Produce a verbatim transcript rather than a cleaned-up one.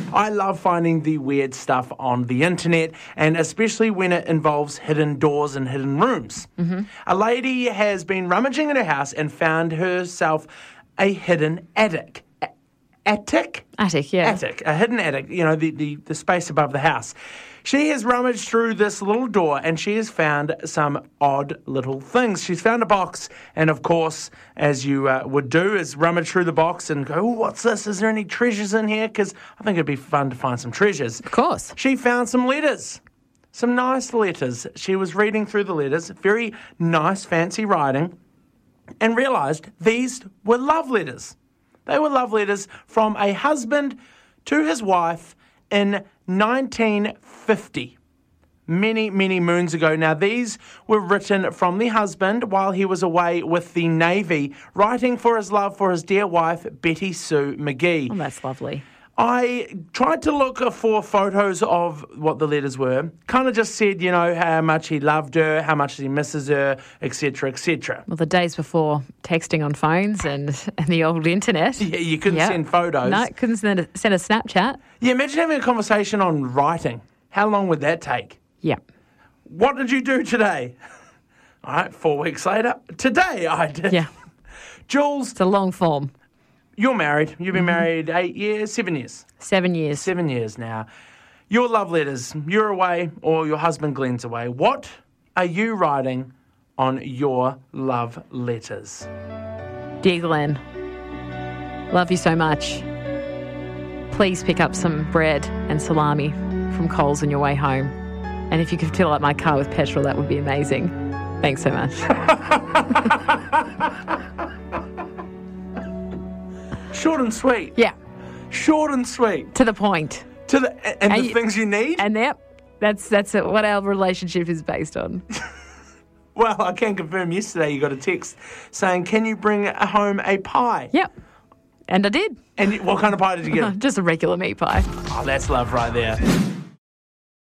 I love finding the weird stuff on the internet, and especially when it involves hidden doors and hidden rooms. Mm-hmm. A lady has been rummaging in her house and found herself a hidden attic. A- attic? Attic, yeah. Attic, a hidden attic, you know, the, the, the space above the house. She has rummaged through this little door and she has found some odd little things. She's found a box, and of course, as you uh, would do, is rummage through the box and go, oh, what's this? Is there any treasures in here? Because I think it'd be fun to find some treasures. Of course. She found some letters, some nice letters. She was reading through the letters, very nice, fancy writing, and realised these were love letters. They were love letters from a husband to his wife in nineteen fifty, many, many moons ago. Now, these were written from the husband while he was away with the Navy, writing for his love for his dear wife, Betty Sue McGee. Oh, that's lovely. I tried to look for photos of what the letters were. Kind of just said, you know, how much he loved her, how much he misses her, et cetera, et cetera. Well, the days before texting on phones and, and the old internet. Yeah, you couldn't Yep. send photos. No, couldn't send a, send a Snapchat. Yeah, imagine having a conversation on writing. How long would that take? Yeah. What did you do today? All right, four weeks later. Today I did. Yeah. Jules, It's a long form. you're married. You've been Mm-hmm. married eight years, seven years. Seven years. Seven years now. Your love letters, you're away or your husband Glenn's away. What are you writing on your love letters? Dear Glenn, love you so much. Please pick up some bread and salami from Coles on your way home. And if you could fill up my car with petrol, that would be amazing. Thanks so much. Short and sweet. Yeah, Short and sweet. to the point. To the and, And the you- things you need. And yep, that's that's what our relationship is based on. Well, I can confirm yesterday you got a text saying, "Can you bring home a pie?" Yep. And I did. And you- what kind of pie did you get? Just a regular meat pie. Oh, that's love right there.